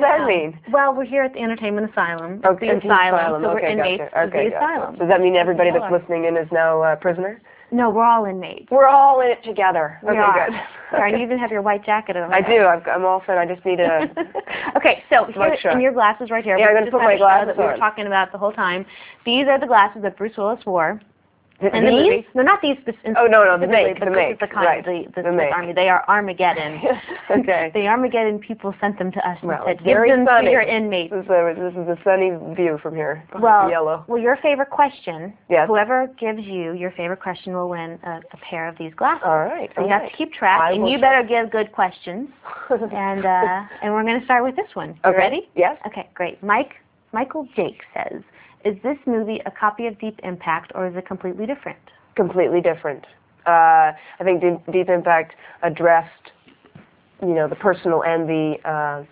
that mean? Well, we're here at the Entertainment Asylum. Oh, the asylum, so we're okay, inmates of the asylum. So does that mean everybody that's listening in is now a prisoner? No, we're all inmates. We're all in it together. We are. Good. Yeah, you even have your white jacket on. I do. I'm all set. I just need a... Okay, so here, and your glasses right here. Yeah, I'm going to put my glasses on. That we were talking about the whole time. These are the glasses that Bruce Willis wore. And these? No, not these. Oh, no, the make. The Army. They are Armageddon. Okay. The Armageddon people sent them to us and said, give very them sunny. to your inmates. This is a sunny view from here. Well, yellow. Well, your favorite question, yes. Whoever gives you your favorite question will win a pair of these glasses. All right. So you have to keep track, and you better give good questions. And we're going to start with this one. You ready? Yes. Okay, great. Michael Jake says, is this movie a copy of Deep Impact, or is it completely different? Completely different. I think Deep Impact addressed, the personal and the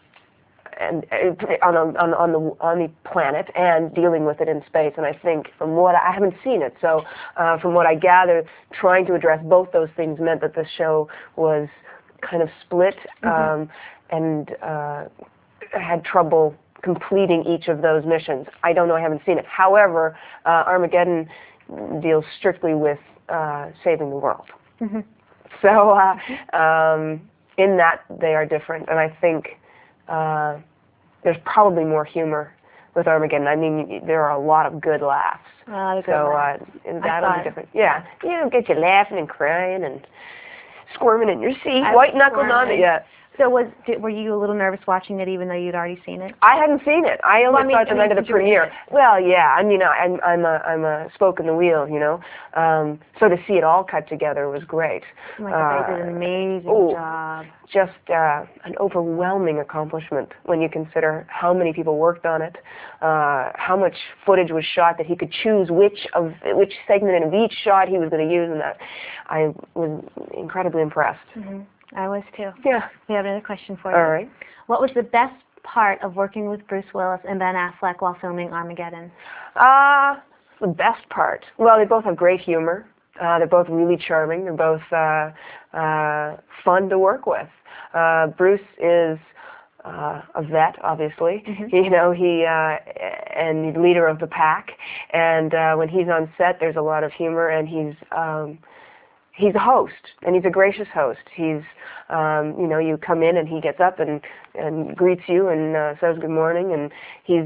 on the planet and dealing with it in space. And I think from what I haven't seen it, so from what I gather, trying to address both those things meant that the show was kind of split and had trouble completing each of those missions. I don't know, I haven't seen it. However, Armageddon deals strictly with saving the world. So in that they are different, and I think there's probably more humor with Armageddon. I mean, there are a lot of good laughs. That'll be different. Yeah, get you laughing and crying and squirming in your seat, white knuckled on it yet. So were you a little nervous watching it, even though you'd already seen it? I hadn't seen it. I only saw it the night of the premiere. Well, yeah. I mean, I'm a spoke in the wheel, So to see it all cut together was great. They did an amazing job. Just an overwhelming accomplishment when you consider how many people worked on it, how much footage was shot that he could choose which segment of each shot he was going to use, and that I was incredibly impressed. I was too. Yeah. We have another question for you. All right. What was the best part of working with Bruce Willis and Ben Affleck while filming Armageddon? The best part? Well, they both have great humor. They're both really charming. They're both fun to work with. Bruce is a vet, obviously. He and he's leader of the pack. And when he's on set, there's a lot of humor, and he's a host, and he's a gracious host. He's, you come in and he gets up and greets you and says good morning, and he's,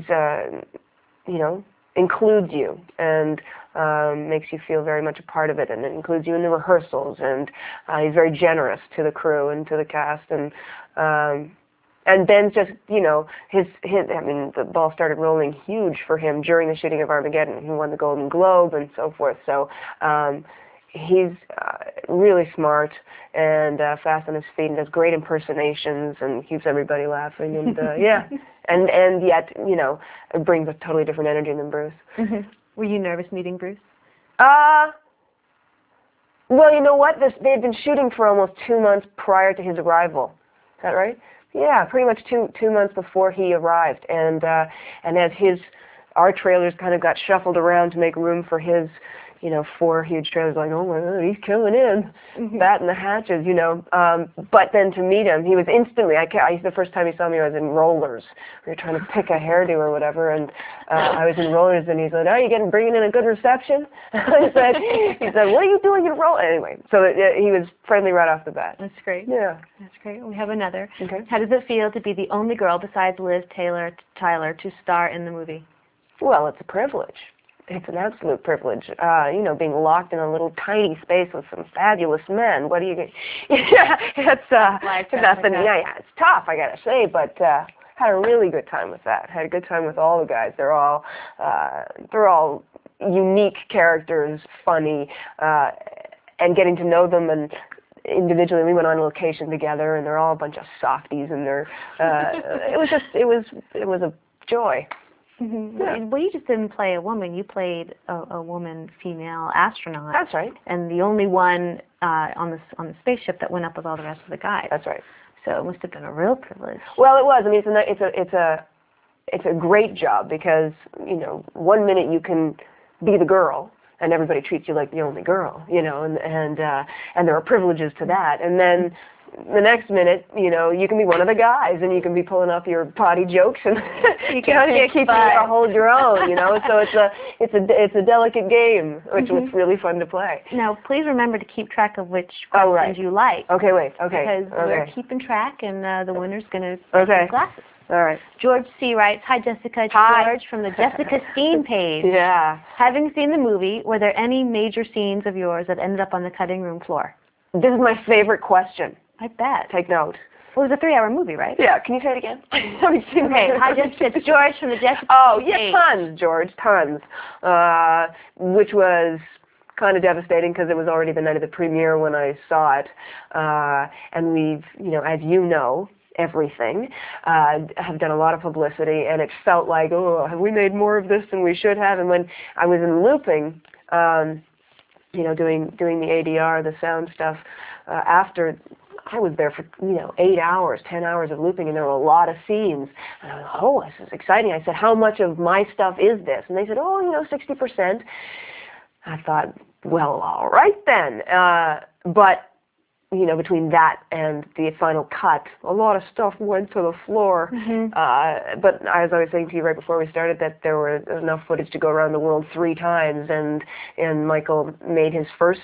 includes you and makes you feel very much a part of it, and includes you in the rehearsals, and he's very generous to the crew and to the cast, and Ben's just, the ball started rolling huge for him during the shooting of Armageddon. He won the Golden Globe and so forth. So, he's really smart and fast on his feet and does great impersonations and keeps everybody laughing and and yet it brings a totally different energy than Bruce. Were you nervous meeting Bruce? Well, you know what? They had been shooting for almost 2 months prior to his arrival. Is that right? Yeah, pretty much two months before he arrived, and as our trailers kind of got shuffled around to make room for his. 4 huge trailers, like, oh my God, he's coming in, batting the hatches, But then to meet him, he was instantly, the first time he saw me, I was in rollers. We were trying to pick a hairdo or whatever, and I was in rollers, and he said, oh, you bringing in a good reception? He said, what are you doing in rollers? Anyway, so he was friendly right off the bat. That's great. Yeah. That's great. We have another. Okay. How does it feel to be the only girl besides Liz Tyler to star in the movie? Well, it's a privilege. It's an absolute privilege, being locked in a little tiny space with some fabulous men. What do you get? It's nothing. Yeah, it's tough, I gotta say, but had a really good time with that. Had a good time with all the guys. They're all unique characters, funny, and getting to know them and. Individually, we went on location together, and they're all a bunch of softies, and it was a joy. Yeah. Well, you just didn't play a woman. You played a woman, female astronaut. That's right. And the only one on the spaceship that went up with all the rest of the guys. That's right. So it must have been a real privilege. Well, it was. I mean, it's a great job because 1 minute you can be the girl. And everybody treats you like the only girl, and there are privileges to that. And then the next minute, you know, you can be one of the guys, and you can be pulling up your potty jokes and You can keeping it to hold your own, you know. So it's a delicate game, which was really fun to play. Now, please remember to keep track of which questions you like. Okay, wait. Okay. Because we're keeping track, and the winner's going to get glasses. All right. George C. writes, "Hi, Jessica. It's Hi. George from the Jessica Steen page. Yeah. Having seen the movie, were there any major scenes of yours that ended up on the cutting room floor?" This is my favorite question. I bet. Take note. Well, it was a 3-hour movie, right? Yeah. Can you say it again? Have you seen Okay. Hi, Jessica. It's George from the Jessica Oh, Steen yeah, page. tons, George, tons. Which was kind of devastating because it was already the night of the premiere when I saw it. And we've, you know, as you know, everything, have done a lot of publicity, and it felt like, oh, have we made more of this than we should have? And when I was in looping, you know, doing the ADR, the sound stuff, after I was there for, you know, 8 hours, 10 hours of looping, and there were a lot of scenes. And I was like, oh, this is exciting. I said, how much of my stuff is this? And they said, oh, you know, 60%. I thought, well, all right then. But, you know, between that and the final cut, a lot of stuff went to the floor. But as I was saying to you right before we started, that there were enough footage to go around the world 3 times, and Michael made his first,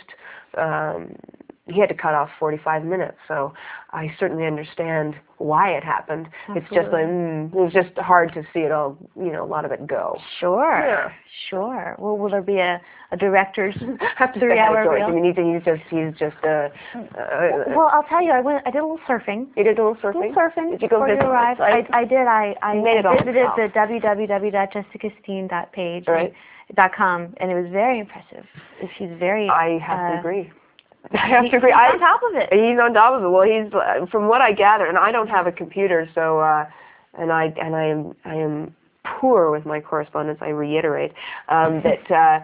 he had to cut off 45 minutes, so I certainly understand why it happened. Absolutely. It's just it was just hard to see it all, you know, a lot of it go. Sure. Yeah. Sure. Well, will there be a director's Have to 3-hour George. reel? I mean, he's just Well, I'll tell you, I did a little surfing. You did a little surfing? Did you go before visit you arrived? I did. I made it all visited yourself. the www.jessicasteen.page. Right. .com, and it was very impressive. She's very. I have to agree. He's on top of it. He's on top of it. Well, he's from what I gather, and I don't have a computer, so and I am poor with my correspondence. I reiterate that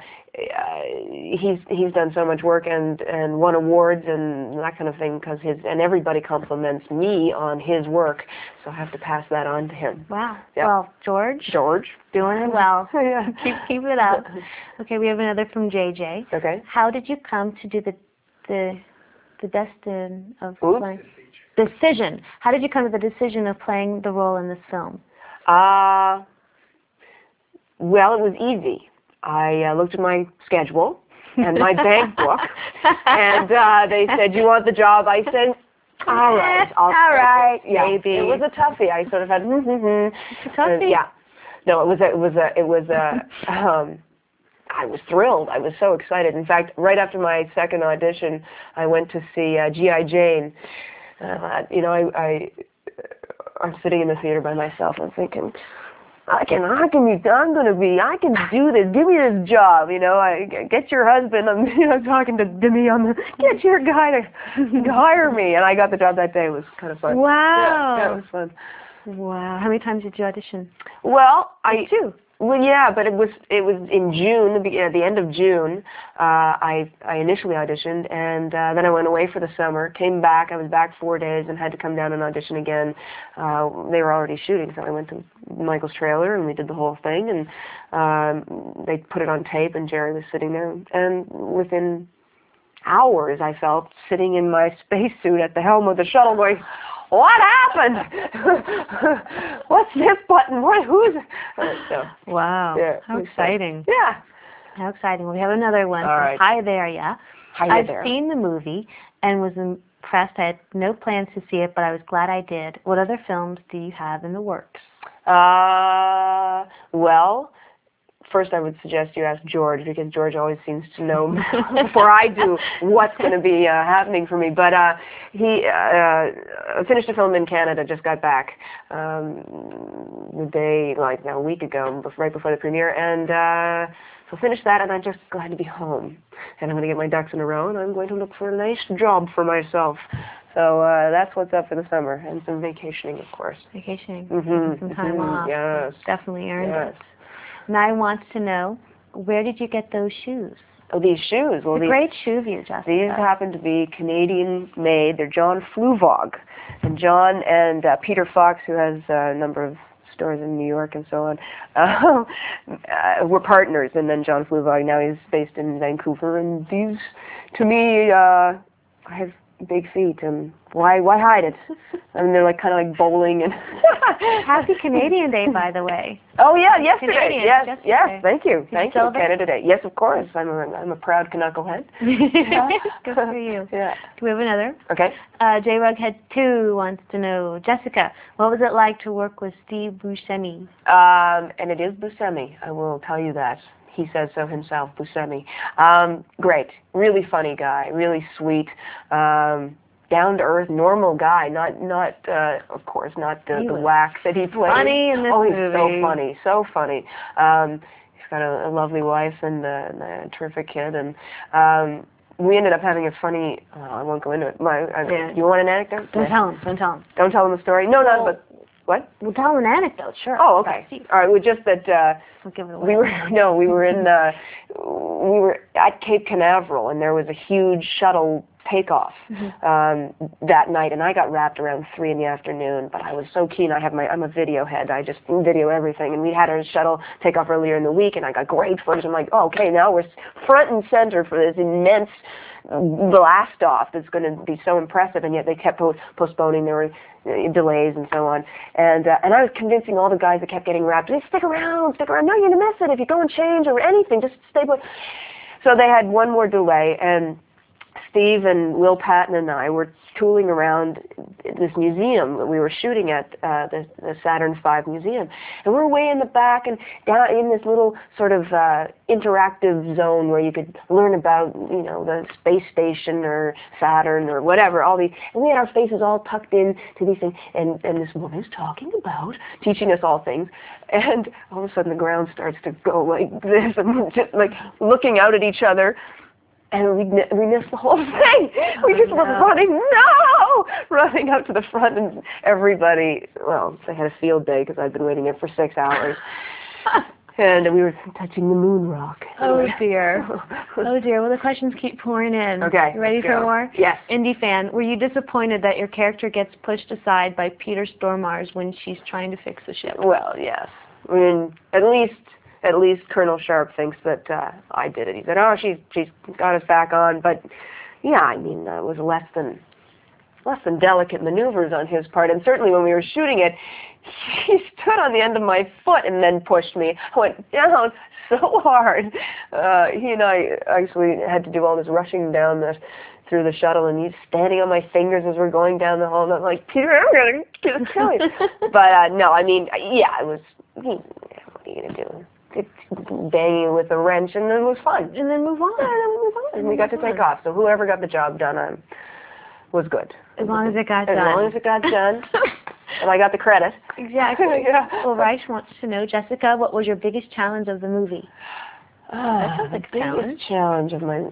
he's done so much work and won awards and that kind of thing because and everybody compliments me on his work, so I have to pass that on to him. Wow. Yeah. Well, George, doing it well. Yeah. Keep it up. Okay, we have another from JJ. Okay. How did you come to do the destin of Oops. playing? Decision. How did you come to the decision of playing the role in this film? Well, it was easy. I looked at my schedule and my bank book, and they said, "You want the job?" I said, "All right, all right, yeah." maybe. It was a toughie. I sort of had, It's a toughie. yeah. No, it was I was thrilled. I was so excited. In fact, right after my second audition, I went to see G.I. Jane. You know, I'm sitting in the theater by myself. I'm thinking, I can do this. Give me this job. You know, get your husband. I'm talking to me on the, get your guy to hire me. And I got the job that day. It was kind of fun. Wow. Yeah, it was fun. Wow. How many times did you audition? Well, Two. Well, yeah, but it was in June, at the end of June. I initially auditioned, and then I went away for the summer. Came back. I was back 4 days, and had to come down and audition again. They were already shooting, so I went to Michael's trailer, and we did the whole thing. And they put it on tape, and Jerry was sitting there. And within hours, I felt sitting in my spacesuit at the helm of the shuttle, going, "What happened? What's this button? Who's?" So, wow. yeah, How exciting. Yeah. How exciting. Well, we have another one. All right. Hi there, yeah. Hi I've there. seen the movie and was impressed. I had no plans to see it, but I was glad I did. What other films do you have in the works? Well, first I would suggest you ask George, because George always seems to know before I do what's going to be happening for me. But he finished a film in Canada, just got back the day, like a week ago, right before the premiere, and so finished that, and I'm just glad to be home. And I'm going to get my ducks in a row, and I'm going to look for a nice job for myself. So that's what's up for the summer, and some vacationing, of course. Vacationing. Mm-hmm. Some time off. Yes. Definitely earned Yes. it. Nye wants to know, where did you get those shoes? Oh, these shoes. Well, It's a great shoe view, Jessica. These happen to be Canadian made. They're John Fluvog. And John and Peter Fox, who has a number of stores in New York and so on, were partners. And then John Fluvog, now he's based in Vancouver. And these, to me, I have big feet, and why hide it? And they're like kind of like bowling and. Happy Canadian Day, by the way. Oh yeah, yesterday. Canadian, Yes, yesterday. yes. Thank you, Did thank you you, celebrate? Canada Day. Yes, of course. I'm a proud Knucklehead. Good for you. Yeah. Do we have another? Okay. J-Rughead 2 wants to know, Jessica, what was it like to work with Steve Buscemi? And it is Buscemi. I will tell you that. He says so himself, Buscemi. Great. Really funny guy. Really sweet. Down-to-earth, normal guy. Not, of course, not the whack that he plays. Funny in this movie. movie. So funny. So funny. He's got a lovely wife and a terrific kid. And we ended up having a funny. I won't go into it. You want an anecdote? Don't tell him. Don't tell him. Don't tell him the story. No, no, but. What? We'll tell him an anecdote, sure. Oh, okay. All right. Well, just that Don't give it away. we were at Cape Canaveral, and there was a huge shuttle takeoff that night, and I got wrapped around 3 in the afternoon. But I was so keen. I'm a video head. I just video everything, and we had our shuttle take off earlier in the week, and I got great footage. I'm like, oh, okay, now we're front and center for this immense blast off that's going to be so impressive, and yet they kept postponing. There were delays and so on, and I was convincing all the guys that kept getting wrapped, hey, stick around. No, you're gonna miss it if you go and change or anything. Just stay put. So they had one more delay, and Steve and Will Patton and I were tooling around this museum that we were shooting at, the Saturn V museum, and we're way in the back and down in this little sort of interactive zone where you could learn about, the space station or Saturn or whatever. And we had our faces all tucked in to these things, and this woman is talking about teaching us all things, and all of a sudden the ground starts to go like this, and we're just like looking out at each other. And we missed the whole thing. We just were running out to the front, and everybody, well, they had a field day because I'd been waiting there for 6 hours. And we were touching the moon rock. Oh dear. Oh dear. Well, the questions keep pouring in. Okay. You ready for more? Yes. Indie fan, were you disappointed that your character gets pushed aside by Peter Stormare when she's trying to fix the ship? Well, yes. I mean, at least Colonel Sharp thinks that I did it. He said, "Oh, she's got us back on," but yeah, I mean, it was less than delicate maneuvers on his part, and certainly when we were shooting it, he stood on the end of my foot and then pushed me. I went down so hard. He and I actually had to do all this rushing down through the shuttle, and he's standing on my fingers as we're going down the hall, and I'm like, Peter, I'm gonna kill you. But no, I mean, yeah, it was. What are you gonna do? Banging with a wrench, and it was fun. And then move on. Yeah, and then we move on. And we got to take off. So whoever got the job done was good. As long as it got done. As long as it got done. And I got the credit. Exactly. Yeah. Well, Reich wants to know, Jessica, what was your biggest challenge of the movie? That sounds like a challenge. The biggest challenge of my...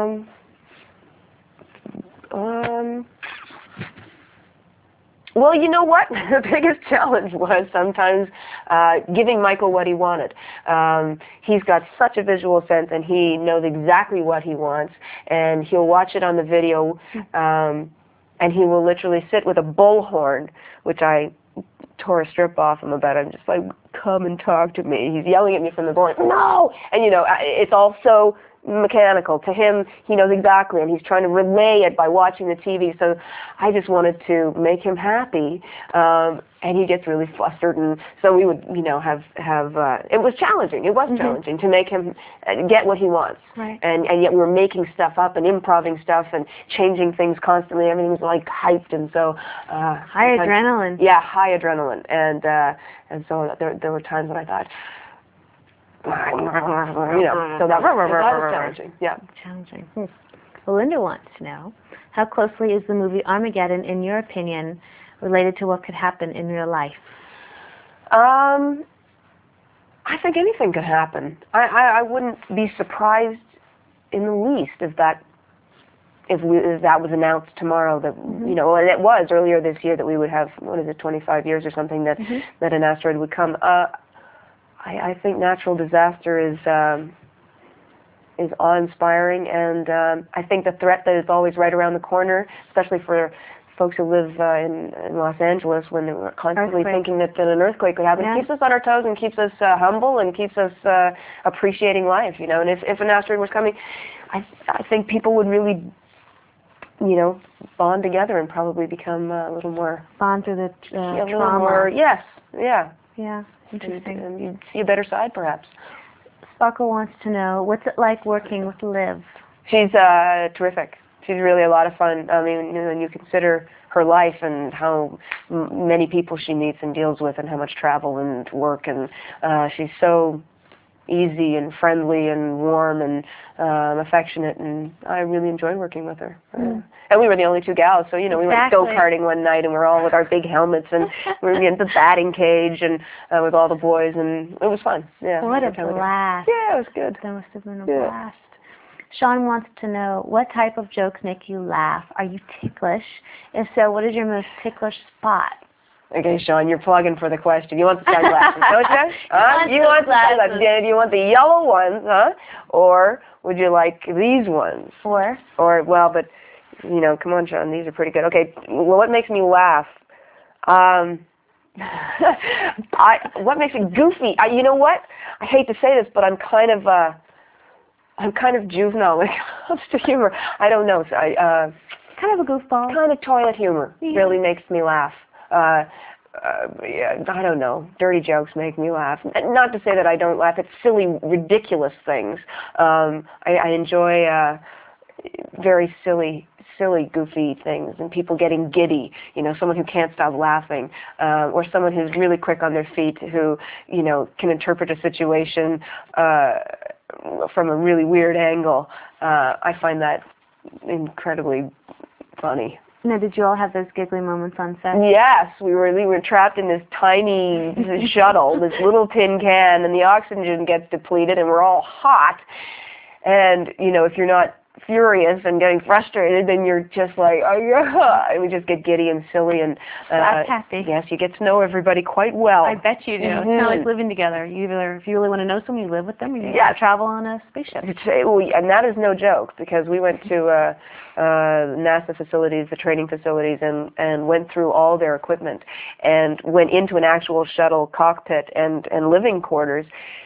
Well, you know what? The biggest challenge was sometimes giving Michael what he wanted. He's got such a visual sense, and he knows exactly what he wants, and he'll watch it on the video, and he will literally sit with a bullhorn, which I tore a strip off him about. I'm just like, come and talk to me. He's yelling at me from the bullhorn, no! And, it's all so mechanical. To him, he knows exactly, and he's trying to relay it by watching the TV. So I just wanted to make him happy, and he gets really flustered. And so we would, have. It was challenging. It was challenging to make him get what he wants. Right. And yet we were making stuff up and improvising stuff and changing things constantly. Everything was like hyped, and so high adrenaline. Yeah, high adrenaline, and so there were times when I thought. So that was challenging. Yeah. Challenging. Well, Linda wants to know, how closely is the movie Armageddon, in your opinion, related to what could happen in real life? I think anything could happen. I wouldn't be surprised in the least if that was announced tomorrow, that and it was earlier this year that we would have 25 years or something that an asteroid would come. I think natural disaster is awe-inspiring, and I think the threat that is always right around the corner, especially for folks who live in Los Angeles, when we're constantly thinking that an earthquake could happen, keeps us on our toes and keeps us humble and keeps us appreciating life. And if an asteroid was coming, I think people would really you know, bond together and probably become a little more Bond through the a little trauma. more, yes, yeah. Yeah, interesting. And you'd see a better side, perhaps. Sparkle wants to know, what's it like working with Liv? She's terrific. She's really a lot of fun. I mean, when you consider her life and how many people she meets and deals with, and how much travel and work, and she's so easy and friendly and warm and affectionate, and I really enjoy working with her. And we were the only two gals, so, you know, we went go-karting one night, and we're all with our big helmets, and we were in the batting cage, and with all the boys, and it was fun. Yeah. What a blast. Yeah, it was good. That must have been a blast. Sean wants to know, what type of jokes make you laugh? Are you ticklish? If so, what is your most ticklish spot? Okay, Sean, you're plugging for the question. You want the sunglasses, don't you? You want the sunglasses. Do you want the yellow ones, huh? Or would you like these ones? Or, well, but, you know, come on, Sean, these are pretty good. Okay, well, what makes me laugh? What makes me goofy? You know what? I hate to say this, but I'm kind of juvenile when it comes to humor. I don't know. So kind of a goofball. Kind of toilet humor really makes me laugh. Yeah, I don't know. Dirty jokes make me laugh. Not to say that I don't laugh at silly, ridiculous things. I enjoy very silly, goofy things, and people getting giddy. You know, someone who can't stop laughing, or someone who's really quick on their feet, who, you know, can interpret a situation from a really weird angle. I find that incredibly funny. Now, did you all have those giggly moments on set? Yes, we were trapped in this tiny shuttle, this little tin can, and the oxygen gets depleted, and we're all hot. And, you know, if you're not furious and getting frustrated, then you're just like, oh yeah, and we just get giddy and silly, and that's happy. Yes, you get to know everybody quite well. I bet you do. It's kind of like living together. You either, if you really want to know someone, you live with them, or you travel on a spaceship. And that is no joke, because we went to NASA facilities, the training facilities, and went through all their equipment, and went into an actual shuttle cockpit and living quarters.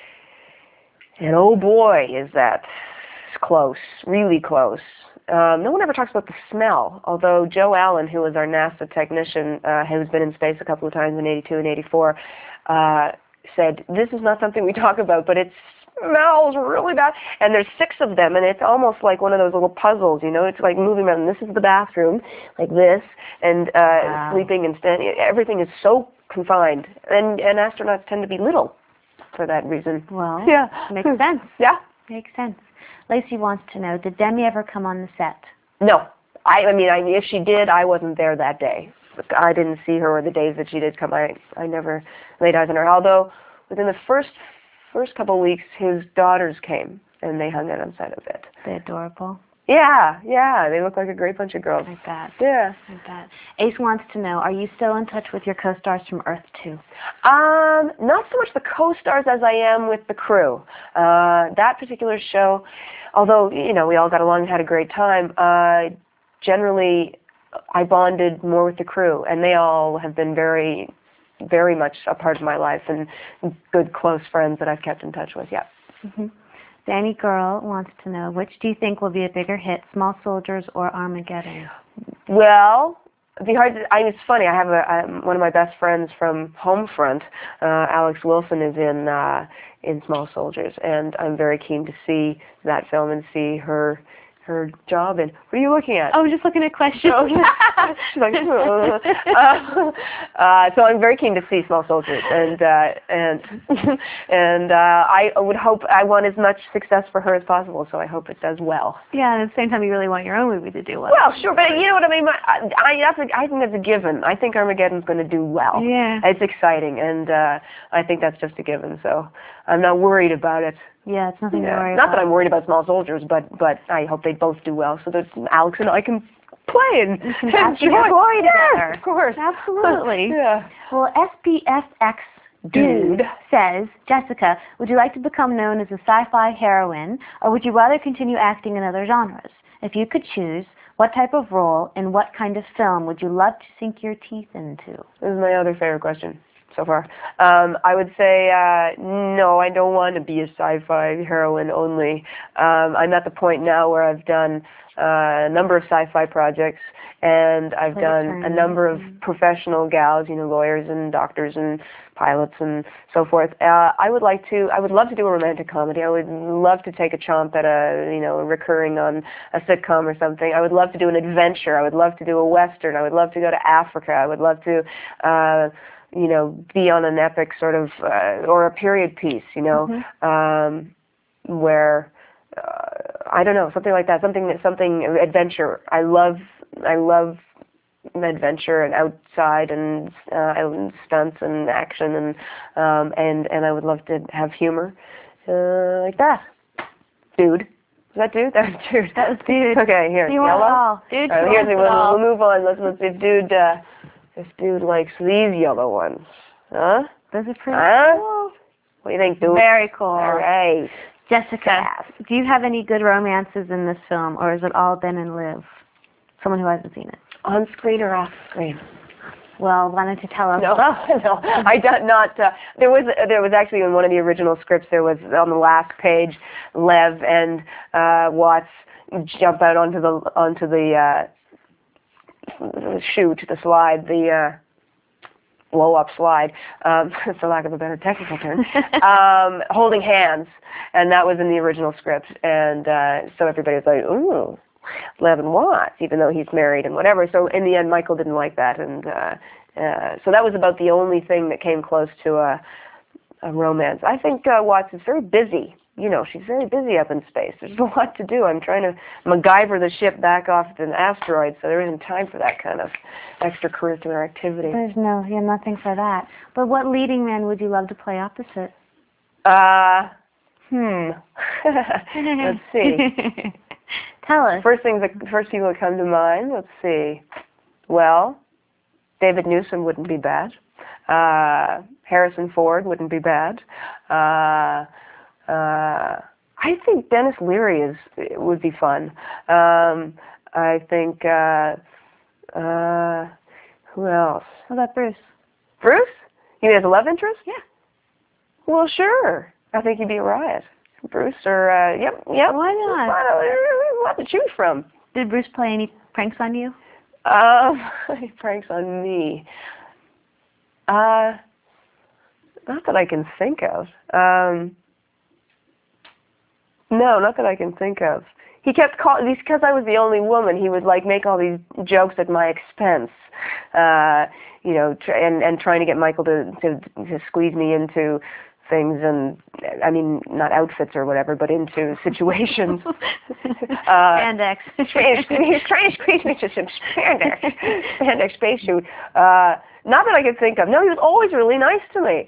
And oh boy, is that close, really close. No one ever talks about the smell, although Joe Allen, who was our NASA technician, who's been in space a couple of times in 82 and 84, said, this is not something we talk about, but it smells really bad. And there's 6 of them, and it's almost like one of those little puzzles, you know? It's like moving around. This is the bathroom, like this, and sleeping and standing. Everything is so confined. And astronauts tend to be little for that reason. Well, yeah. Makes sense. Yeah. Makes sense. Lacey wants to know, did Demi ever come on the set? No. I mean, if she did, I wasn't there that day. I didn't see her, or the days that she did come. I never laid eyes on her. Although, within the first couple of weeks, his daughters came, and they hung out on set a bit. They're adorable. Yeah. They look like a great bunch of girls. I bet. Yeah. I bet. Ace wants to know, are you still in touch with your co-stars from Earth 2? Not so much the co-stars as I am with the crew. That particular show, although, you know, we all got along and had a great time, generally I bonded more with the crew, and they all have been very, very much a part of my life, and good close friends that I've kept in touch with, yeah. Mm-hmm. Danny Girl wants to know, which do you think will be a bigger hit, Small Soldiers or Armageddon? Well, it'd be hard to, it's funny, I have one of my best friends from Homefront, Alex Wilson, is in Small Soldiers, and I'm very keen to see that film and see her job. And what are you looking at? Oh, I'm just looking at questions. She's like, so I'm very keen to see Small Soldiers, and I would hope, I want as much success for her as possible, so I hope it does well. Yeah, and at the same time, you really want your own movie to do well. Well, sure, but you know what I mean. I think that's a given. I think Armageddon's going to do well. Yeah, it's exciting, and I think that's just a given. So I'm not worried about it. Yeah, it's nothing to worry about. Not that I'm worried about Small Soldiers, but I hope they both do well, so that Alex and I can play and enjoy together. Of course. Absolutely. Yeah. Well, SPFX Dude says, Jessica, would you like to become known as a sci-fi heroine, or would you rather continue acting in other genres? If you could choose, what type of role and what kind of film would you love to sink your teeth into? This is my other favorite question. so far. I would say no, I don't want to be a sci-fi heroine only. I'm at the point now where I've done a number of sci-fi projects, and I've done a number of professional gals, lawyers and doctors and pilots and so forth. I would love to do a romantic comedy. I would love to take a chomp at a recurring on a sitcom or something. I would love to do an adventure. I would love to do a western. I would love to go to Africa. I would love to be on an epic sort of or a period piece, where I don't know, something like that, something adventure. I love adventure and outside and stunts and action and I would love to have humor like that. Dude. Is that dude? That was dude. That was dude. Okay, here. You want it all. Dude, you want it all. We'll move on. Let's if dude likes these yellow ones. Huh? Those are pretty cool. What do you think, dude? Very cool. All right. Jessica, do you have any good romances in this film, or has it all been in Liv? Someone who hasn't seen it. On screen or off screen? Well, why don't you tell us? No, no, I don't. Not. There was actually in one of the original scripts. There was on the last page, Lev and Watts jump out onto the chute, the slide, the blow-up slide, for lack of a better technical term, holding hands, and that was in the original script, and so everybody was like, ooh, Lev and Watts, even though he's married and whatever. So in the end, Michael didn't like that, and so that was about the only thing that came close to a romance. I think Watts is very busy. She's very busy up in space. There's a lot to do. I'm trying to MacGyver the ship back off an asteroid, so there isn't time for that kind of extracurricular activity. There's nothing for that. But what leading man would you love to play opposite? Let's see. Tell us. First people that come to mind, let's see. Well, David Newsom wouldn't be bad. Harrison Ford wouldn't be bad. I think Dennis Leary would be fun. I think who else? How about Bruce? Bruce? You mean as a love interest? Yeah. Well, sure. I think he'd be a riot. Bruce or yep. Why not? A lot to choose from. Did Bruce play any pranks on you? Pranks on me. Not that I can think of. No, not that I can think of. He kept because I was the only woman, he would make all these jokes at my expense, and trying to get Michael to squeeze me into things, and I mean not outfits or whatever, but into situations. Spandex. He was trying to squeeze me to some spandex spacesuit. Not that I could think of. No, he was always really nice to me.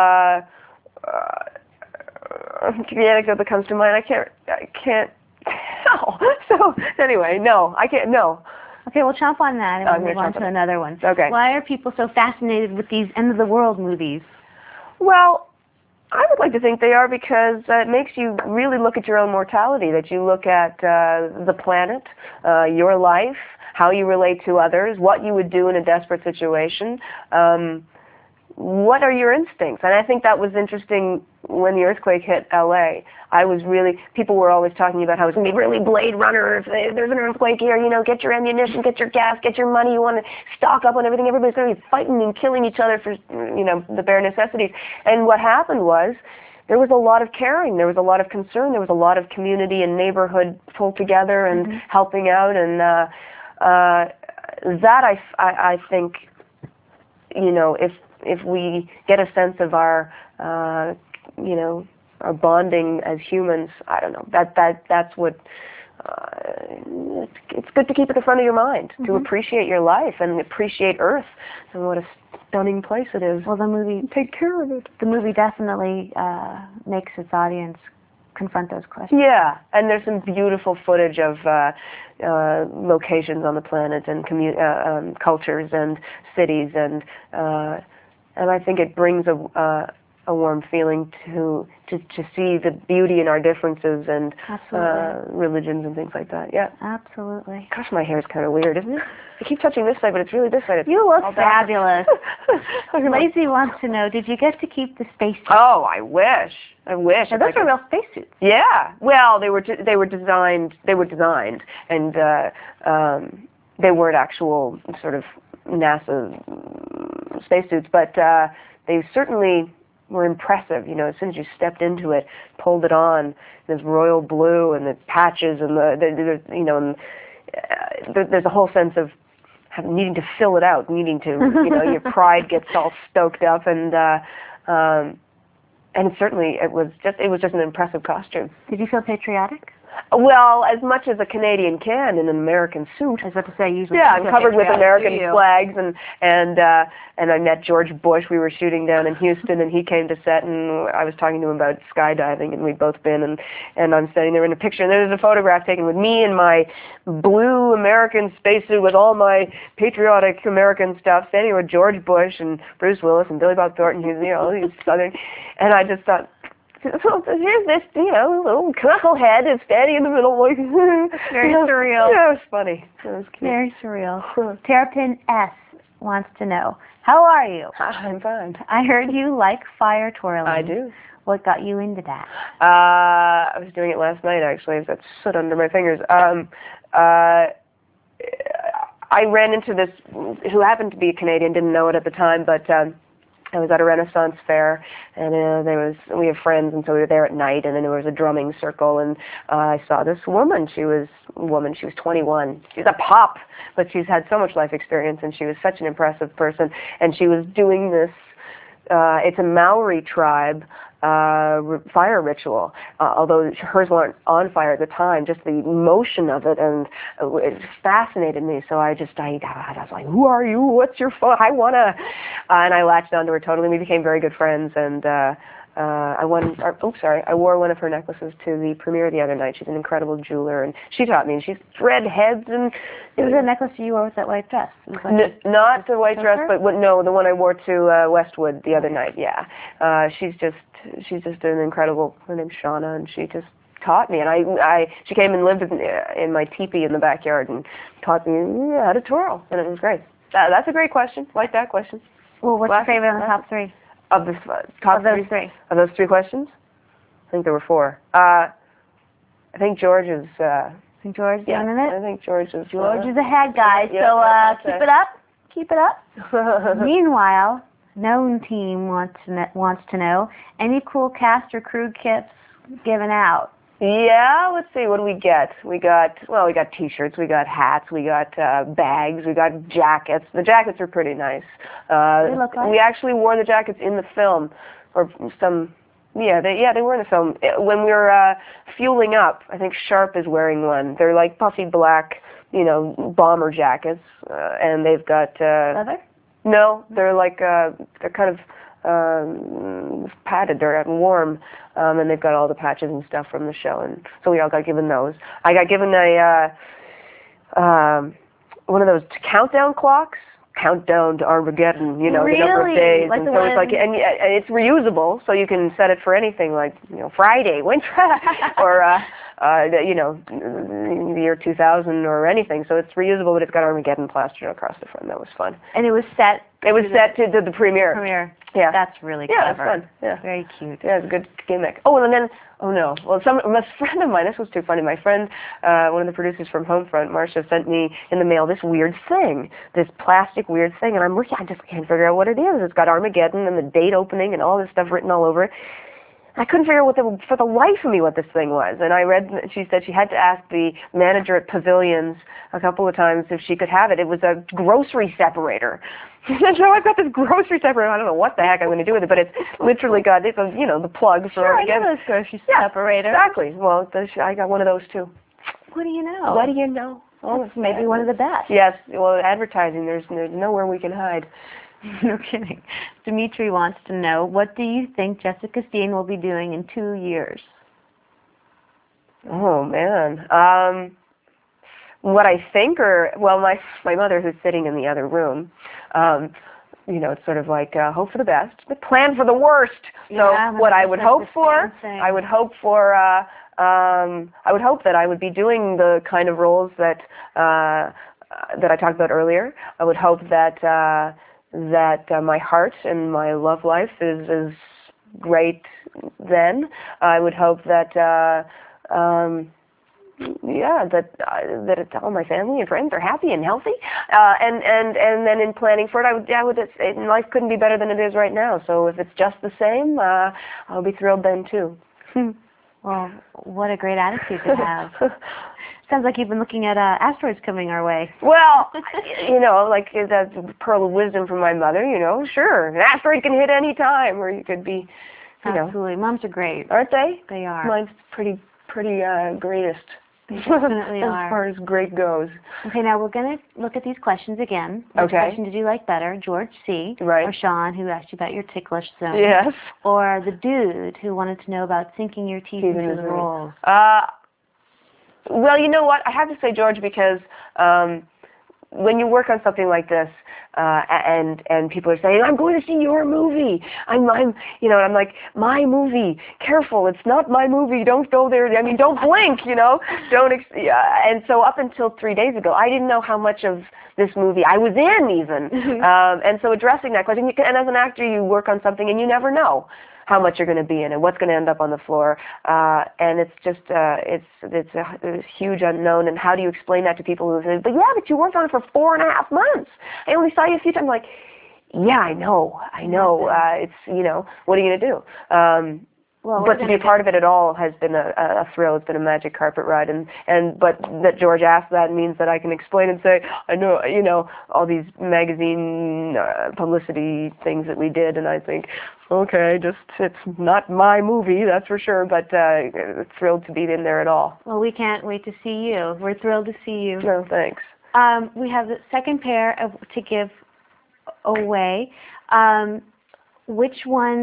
The anecdote that comes to mind, I can't. No. So anyway, no, I can't. No. Okay, we'll chomp on that and we'll move on to another one. Okay. Why are people so fascinated with these end of the world movies? Well, I would like to think they are because it makes you really look at your own mortality. That you look at the planet, your life, how you relate to others, what you would do in a desperate situation. What are your instincts? And I think that was interesting when the earthquake hit LA. People were always talking about how it's going to be really Blade Runner if there's an earthquake here, get your ammunition, get your gas, get your money, you want to stock up on everything. Everybody's going to be fighting and killing each other for, the bare necessities. And what happened was, there was a lot of caring, there was a lot of concern, there was a lot of community and neighborhood pulled together and helping out, and that I think, if we get a sense of our, our bonding as humans, I don't know, that's what, it's good to keep at the front of your mind, to appreciate your life and appreciate Earth and what a stunning place it is. Well, the movie, take care of it. The movie definitely makes its audience confront those questions. Yeah, and there's some beautiful footage of locations on the planet and cultures and cities, and I think it brings a warm feeling to see the beauty in our differences and religions and things like that. Yeah. Absolutely. Gosh, my hair is kind of weird, isn't it? I keep touching this side, but it's really this side. It's You look all fabulous. Lacey wants to know, did you get to keep the spacesuit? Oh, I wish. I wish. Now, those are real spacesuits. Yeah. Well, they were designed, and they weren't actual sort of NASA spacesuits, but they certainly were impressive. You know, as soon as you stepped into it, pulled it on, this royal blue and the patches and there's a whole sense of needing to fill it out, needing to, your pride gets all stoked up, and it was just an impressive costume. Did you feel patriotic? Well, as much as a Canadian can in an American suit. I was about to say, usually. Yeah, I'm covered with American flags, and I met George Bush. We were shooting down in Houston, and he came to set, and I was talking to him about skydiving, and we'd both been, and I'm standing there in a picture, and there's a photograph taken with me in my blue American spacesuit with all my patriotic American stuff, standing with George Bush and Bruce Willis and Billy Bob Thornton, who's these Southern, and I just thought, so here's this, little knucklehead is standing in the middle, like very surreal. Yeah, it was funny. It was cute. Very surreal. Terrapin S wants to know, how are you? I'm fine. I heard you like fire twirling. I do. What got you into that? I was doing it last night, actually. I've got soot under my fingers. I ran into this, who happened to be a Canadian, didn't know it at the time, but I was at a Renaissance fair, and we have friends, and so we were there at night, and then there was a drumming circle, and I saw this woman. She was 21. She's a pop, but she's had so much life experience, and she was such an impressive person, and she was doing this, it's a Maori tribe, fire ritual, although hers weren't on fire at the time, just the motion of it, and it fascinated me, so I was like, who are you? What's your phone? I wanna, and I latched onto her totally. We became very good friends, and I wore one of her necklaces to the premiere the other night. She's an incredible jeweler, and she taught me, and she's thread heads, and it was a necklace you wore with that white dress. Not the white dress, but the one I wore to Westwood the other night. Yeah, she's just an incredible. Her name's Shauna, and she just taught me. And she came and lived in my teepee in the backyard and taught me how to twirl, and it was great. That's a great question. Like that question. Well, what's your favorite on the top three? Of the top three. Of those three questions? I think there were four. I think George is. Think George is winning it? I think George is. George is ahead, guys. Yeah, so keep it up. Keep it up. Meanwhile, Known Team wants to know, any cool cast or crew kits given out? Yeah, let's see, what do we get? We got T-shirts, we got hats, we got bags, we got jackets. The jackets are pretty nice. They look like? We actually wore the jackets in the film, or some. Yeah, they were in the film. When we were fueling up, I think Sharp is wearing one. They're like puffy black, bomber jackets, and they've got leather. No, they're like they're kind of padded, they're warm, and they've got all the patches and stuff from the show, and so we all got given those. I got given one of those countdown clocks, countdown to Armageddon, really? The number of days, like and so it's like, and it's reusable, so you can set it for anything, like Friday, winter, or the year 2000 or anything. So it's reusable, but it's got Armageddon plastered across the front. That was fun. And it was set. It was set to the premiere. Yeah. That's really clever. Yeah, it was fun. Yeah. Very cute. Yeah, it's a good gimmick. Oh, and then, a friend of mine, this was too funny, my friend, one of the producers from Homefront, Marcia, sent me in the mail this weird thing, this plastic weird thing, and I'm looking, I just can't figure out what it is. It's got Armageddon and the date opening and all this stuff written all over it. I couldn't figure out for the life of me what this thing was. And I read, she said she had to ask the manager at Pavilions a couple of times if she could have it. It was a grocery separator. She said, no, I've got this grocery separator. I don't know what the heck I'm going to do with it, but it's literally got, the plug for Sure, I know those grocery separators. Exactly. Well, I got one of those too. What do you know? What do you know? Oh, it's maybe one of the best. Yes. Well, advertising, there's nowhere we can hide. No kidding. Dimitri wants to know, what do you think Jessica Steen will be doing in 2 years? Oh, man. What I think, my mother, who's sitting in the other room, you know, it's sort of like hope for the best, but plan for the worst. So Yeah, what I would like hope the for, same thing. I would hope for, I would hope that I would be doing the kind of roles that that I talked about earlier. I would hope that my heart and my love life is great. Then I would hope that. Yeah, that all my family and friends are happy and healthy, and then in planning for it, life couldn't be better than it is right now. So if it's just the same, I'll be thrilled then too. Well, what a great attitude to have. Sounds like you've been looking at asteroids coming our way. Well, you know, like that's a pearl of wisdom from my mother. You know, sure, an asteroid can hit any time, or you could be, you know. Absolutely, moms are great. Aren't they? They are. Mine's pretty greatest. They definitely as are. far as great goes. Okay, now we're going to look at these questions again. Which Okay. question did you like better? George C. Right. Or Sean, who asked you about your ticklish zone? Yes. Or the dude who wanted to know about sinking your teeth into the roll? Well, you know what? I have to say George because when you work on something like this, and people are saying, "I'm going to see your movie," I'm, you know, and I'm like, "My movie? Careful, it's not my movie. Don't go there. I mean, don't blink, you know. And so up until 3 days ago, I didn't know how much of this movie I was in even. And so addressing that question, and as an actor, you work on something and you never know how much you're going to be in and what's going to end up on the floor, and it's just it's a huge unknown. And how do you explain that to people who say, "But yeah, but you worked on it for 4.5 months. I only saw you a few times." Like, yeah, I know. It's, you know, what are you going to do? But to be a part of it at all has been a thrill. It's been a magic carpet ride, but that George asked that means that I can explain and say, I know, you know, all these magazine publicity things that we did, and I think, okay, it's not my movie, that's for sure, but thrilled to be in there at all. Well, we can't wait to see you. We're thrilled to see you. No, thanks. We have the second pair to give away. Which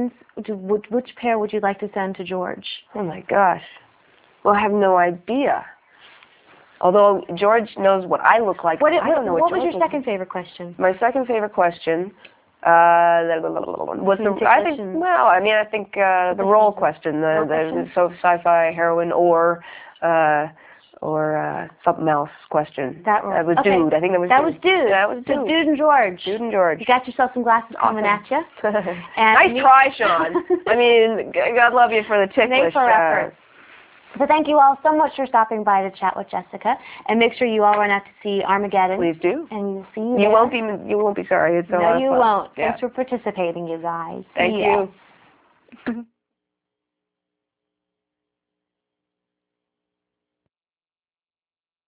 pair would you like to send to George? Oh my gosh. Well, I have no idea. Although George knows what I look like. I don't know what was your second favorite question? My second favorite question was I think the role question, the sci-fi heroine or something else question. That was Dude. I think that was Dude. That was Dude. So Dude and George. Dude and George. You got yourself some glasses coming at you. Nice try, Sean. I mean, God love you for the ticklish. So thank you all so much for stopping by to chat with Jessica, and make sure you all run out to see Armageddon. Please do. And we'll see you. You won't be sorry. It's no, you won't. Yeah. Thanks for participating, you guys. Thank you.